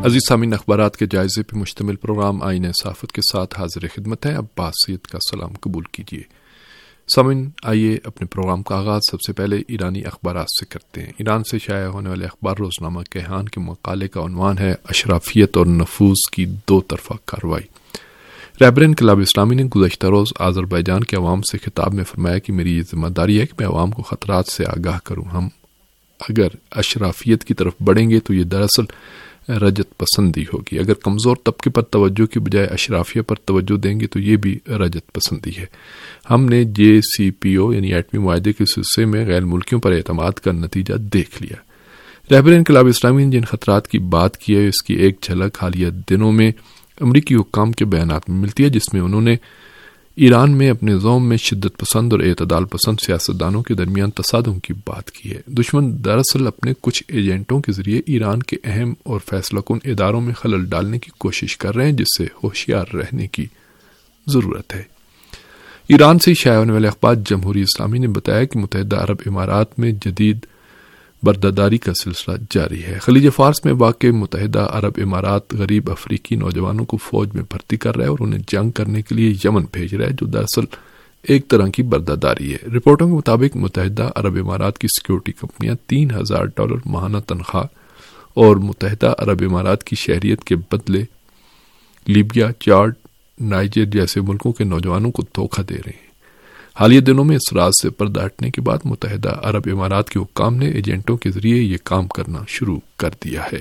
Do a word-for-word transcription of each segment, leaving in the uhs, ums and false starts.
عزیز سامعین، اخبارات کے جائزے پر مشتمل پروگرام آئین صحافت کے ساتھ حاضر خدمت ہے۔ عباس سید کا سلام قبول کیجیے۔ سامعین، آئیے اپنے پروگرام کا آغاز سب سے پہلے ایرانی اخبارات سے کرتے ہیں۔ ایران سے شائع ہونے والے اخبار روزنامہ کیہان کے مقالے کا عنوان ہے اشرافیت اور نفوذ کی دو طرفہ کارروائی۔ رہبر انقلاب اسلامی نے گزشتہ روز آذربائیجان کے عوام سے خطاب میں فرمایا کہ میری یہ ذمہ داری ہے کہ میں عوام کو خطرات سے آگاہ کروں۔ ہم اگر اشرافیت کی طرف بڑھیں گے تو یہ دراصل رجت پسندی ہوگی، اگر کمزور طبقے پر توجہ کی بجائے اشرافیہ پر توجہ دیں گے تو یہ بھی رجت پسندی ہے۔ ہم نے جے سی پی او یعنی ایٹمی معاہدے کے سلسلے میں غیر ملکیوں پر اعتماد کا نتیجہ دیکھ لیا۔ رہبر انقلاب اسلامی نے جن خطرات کی بات کی ہے اس کی ایک جھلک حالیہ دنوں میں امریکی حکام کے بیانات میں ملتی ہے، جس میں انہوں نے ایران میں اپنے زوم میں شدت پسند اور اعتدال پسند سیاستدانوں کے درمیان تصادم کی بات کی ہے۔ دشمن دراصل اپنے کچھ ایجنٹوں کے ذریعے ایران کے اہم اور فیصلہ کن اداروں میں خلل ڈالنے کی کوشش کر رہے ہیں، جس سے ہوشیار رہنے کی ضرورت ہے۔ ایران سے شائع ہونے والے اخبار جمہوری اسلامی نے بتایا کہ متحدہ عرب امارات میں جدید برداداری کا سلسلہ جاری ہے۔ خلیج فارس میں واقع متحدہ عرب امارات غریب افریقی نوجوانوں کو فوج میں بھرتی کر رہا ہے اور انہیں جنگ کرنے کے لیے یمن بھیج رہا ہے، جو دراصل ایک طرح کی برداداری ہے۔ رپورٹوں کے مطابق متحدہ عرب امارات کی سیکیورٹی کمپنیاں تین ہزار ڈالر ماہانہ تنخواہ اور متحدہ عرب امارات کی شہریت کے بدلے لیبیا، چاڈ، نائجر جیسے ملکوں کے نوجوانوں کو دھوکہ دے رہے ہیں۔ حالیہ دنوں میں اس راز سے پردہ ہٹنے کے بعد متحدہ عرب امارات کے حکام نے ایجنٹوں کے ذریعے یہ کام کرنا شروع کر دیا ہے۔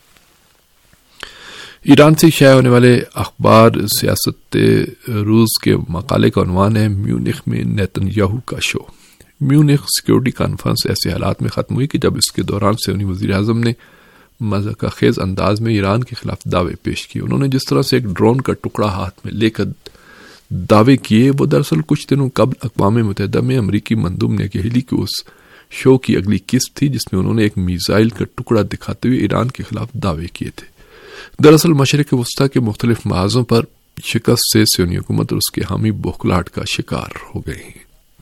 ایران سے شائع ہونے والے اخبار سیاست روز کے مقالے کا عنوان ہے میونخ میں نیتن یاہو کا شو۔ میونخ سیکیورٹی کانفرنس ایسے حالات میں ختم ہوئی کہ جب اس کے دوران سیونی وزیر اعظم نے مذاق خیز انداز میں ایران کے خلاف دعوے پیش کیے۔ انہوں نے جس طرح سے ایک ڈرون کا ٹکڑا ہاتھ میں لے کر دعوے کیے، وہ دراصل کچھ دنوں قبل اقوام متحدہ میں امریکی مندوب نکی ہیلی کے اس شو کی اگلی قسط تھی جس میں انہوں نے ایک میزائل کا ٹکڑا دکھاتے ہوئے ایران کے خلاف دعوے کیے تھے۔ دراصل مشرق وسطی کے مختلف محاذوں پر شکست سے سیونی حکومت اور اس کے حامی بوکھلاہٹ کا شکار ہو گئے ہیں۔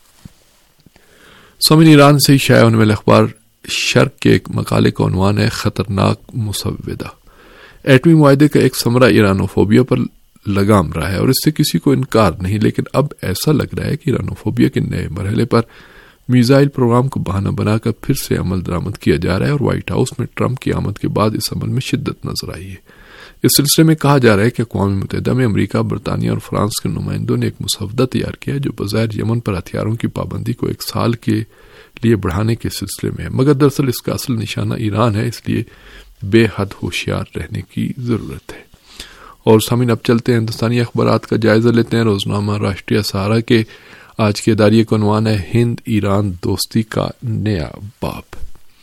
سامعین، ایران سے شائع ہونے والے اخبار شرق کے ایک مقالے کا عنوان ہے خطرناک مسودہ۔ ایٹمی معاہدے کا ایک ثمرہ ایرانوفوبیا پر لگام رہا ہے اور اس سے کسی کو انکار نہیں، لیکن اب ایسا لگ رہا ہے کہ ایرانوفوبیا کے نئے مرحلے پر میزائل پروگرام کو بہانہ بنا کر پھر سے عمل درآمد کیا جا رہا ہے اور وائٹ ہاؤس میں ٹرمپ کی آمد کے بعد اس عمل میں شدت نظر آئی ہے۔ اس سلسلے میں کہا جا رہا ہے کہ اقوام متحدہ میں امریکہ، برطانیہ اور فرانس کے نمائندوں نے ایک مسودہ تیار کیا ہے جو بظاہر یمن پر ہتھیاروں کی پابندی کو ایک سال کے لیے بڑھانے کے سلسلے میں ہے، مگر دراصل اس کا اصل نشانہ ایران ہے، اس لیے بے حد ہوشیار رہنے کی ضرورت ہے۔ اور سامعین، اب چلتے ہیں ہندوستانی اخبارات کا جائزہ لیتے ہیں۔ روزنامہ راشٹریہ سہارا کے آج کے اداریے کا عنوان ہے ہند ایران دوستی کا نیا باب۔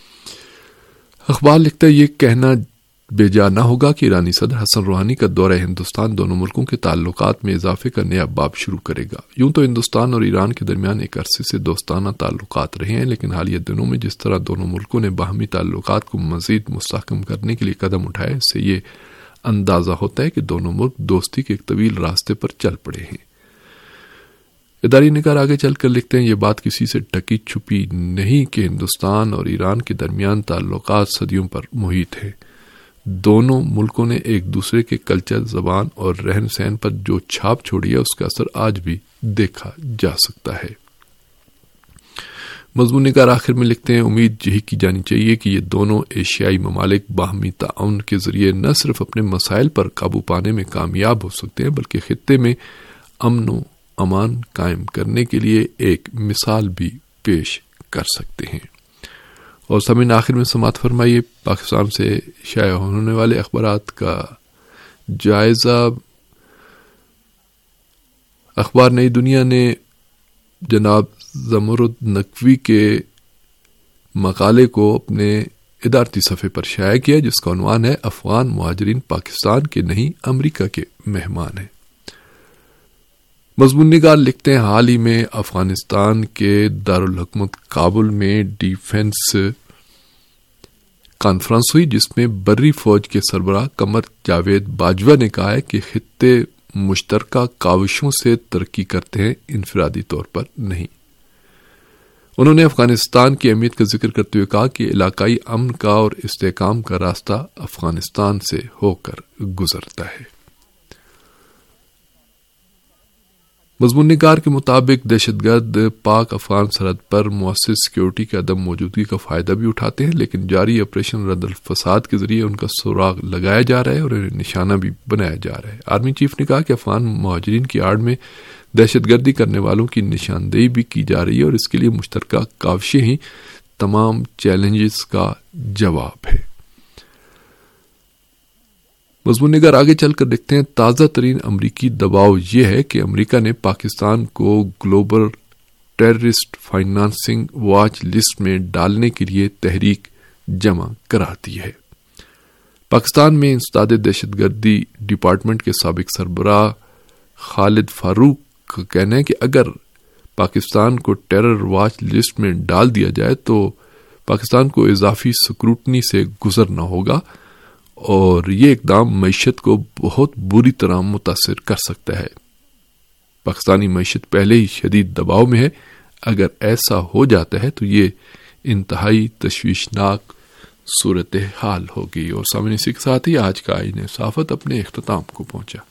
اخبار لکھتا ہے یہ کہنا بے جا نہ ہوگا کہ ایرانی صدر حسن روحانی کا دورہ ہندوستان دونوں ملکوں کے تعلقات میں اضافے کا نیا باب شروع کرے گا۔ یوں تو ہندوستان اور ایران کے درمیان ایک عرصے سے دوستانہ تعلقات رہے ہیں، لیکن حالیہ دنوں میں جس طرح دونوں ملکوں نے باہمی تعلقات کو مزید مستحکم کرنے کے لیے قدم اٹھائے، اس سے یہ اندازہ ہوتا ہے کہ دونوں ملک دوستی کے ایک طویل راستے پر چل پڑے ہیں۔ اداری نگار آگے چل کر لکھتے ہیں یہ بات کسی سے ڈھکی چھپی نہیں کہ ہندوستان اور ایران کے درمیان تعلقات صدیوں پر محیط ہیں۔ دونوں ملکوں نے ایک دوسرے کے کلچر، زبان اور رہن سہن پر جو چھاپ چھوڑی ہے اس کا اثر آج بھی دیکھا جا سکتا ہے۔ مضمون نگار آخر میں لکھتے ہیں امید یہی کی جانی چاہیے کہ یہ دونوں ایشیائی ممالک باہمی تعاون کے ذریعے نہ صرف اپنے مسائل پر قابو پانے میں کامیاب ہو سکتے ہیں بلکہ خطے میں امن و امان قائم کرنے کے لیے ایک مثال بھی پیش کر سکتے ہیں۔ اور سامعین، آخر میں سماعت فرمائیے پاکستان سے شائع ہونے والے اخبارات کا جائزہ۔ اخبار نئی دنیا نے جناب زمرد نقوی کے مقالے کو اپنے ادارتی صفحے پر شائع کیا جس کا عنوان ہے افغان مہاجرین پاکستان کے نہیں امریکہ کے مہمان ہیں۔ مضمون نگار لکھتے ہیں حال ہی میں افغانستان کے دارالحکومت کابل میں ڈیفنس کانفرنس ہوئی جس میں بری فوج کے سربراہ قمر جاوید باجوہ نے کہا ہے کہ خطے مشترکہ کاوشوں سے ترقی کرتے ہیں، انفرادی طور پر نہیں۔ انہوں نے افغانستان کی اہمیت کا ذکر کرتے ہوئے کہا کہ علاقائی امن کا اور استحکام کا راستہ افغانستان سے ہو کر گزرتا ہے۔ مضمون نگار کے مطابق دہشت گرد پاک افغان سرحد پر مؤثر سیکیورٹی کے عدم موجودگی کا فائدہ بھی اٹھاتے ہیں، لیکن جاری آپریشن رد الفساد کے ذریعے ان کا سراغ لگایا جا رہا ہے اور انہیں نشانہ بھی بنایا جا رہا ہے۔ آرمی چیف نے کہا کہ افغان مہاجرین کی آڑ میں دہشت گردی کرنے والوں کی نشاندہی بھی کی جا رہی ہے اور اس کے لیے مشترکہ کاوشیں ہی تمام چیلنجز کا جواب ہے۔ مضمون نگار آگے چل کر دیکھتے ہیں، تازہ ترین امریکی دباؤ یہ ہے کہ امریکہ نے پاکستان کو global terrorist financing watch list میں ڈالنے کے لیے تحریک جمع کرا دی ہے۔ پاکستان میں انسداد دہشت گردی ڈپارٹمنٹ کے سابق سربراہ خالد فاروق کا کہنا ہے کہ اگر پاکستان کو ٹیرر واچ لسٹ میں ڈال دیا جائے تو پاکستان کو اضافی سکروٹنی سے گزرنا ہوگا اور یہ اقدام معیشت کو بہت بری طرح متاثر کر سکتا ہے۔ پاکستانی معیشت پہلے ہی شدید دباؤ میں ہے، اگر ایسا ہو جاتا ہے تو یہ انتہائی تشویشناک صورتحال ہوگی۔ اور سامنے اسی کے ساتھ ہی آج کا آئین صحافت اپنے اختتام کو پہنچا۔